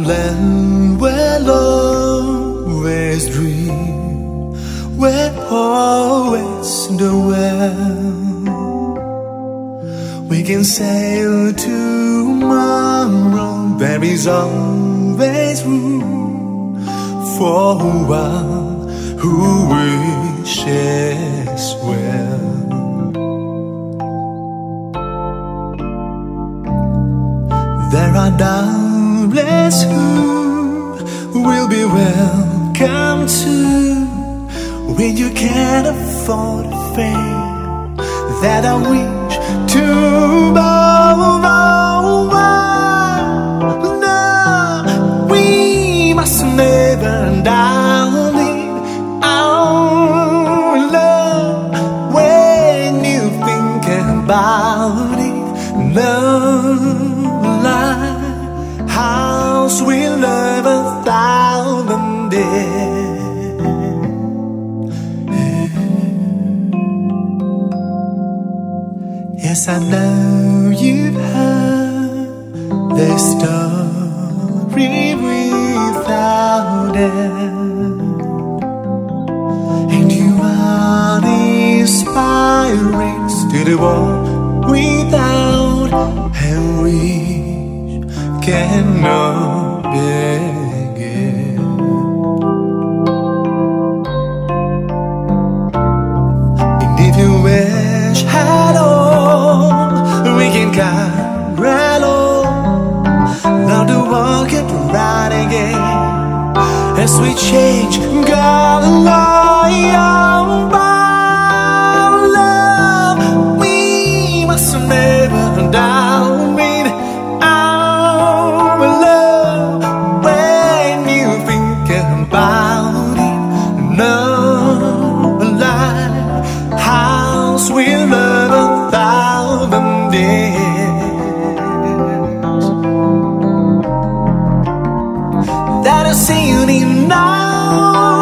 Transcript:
land where always dream, where always the well. We can sail tomorrow. There is always room for one who wishes well. There are doubtless who will be welcome too when you can't afford a fare that I wish to borrow. No, we must never doubt it. Our love, when you think about it, love house will love 1,000 days. Yes, I know you've heard the story without end, and you are inspiring to the world without and we cannot begin. And if you wish at all, we can carry on. Now to walk it right again as we change God along by love. We must never doubt it. About it, no lie, house will love 1,000 days. That is seen now.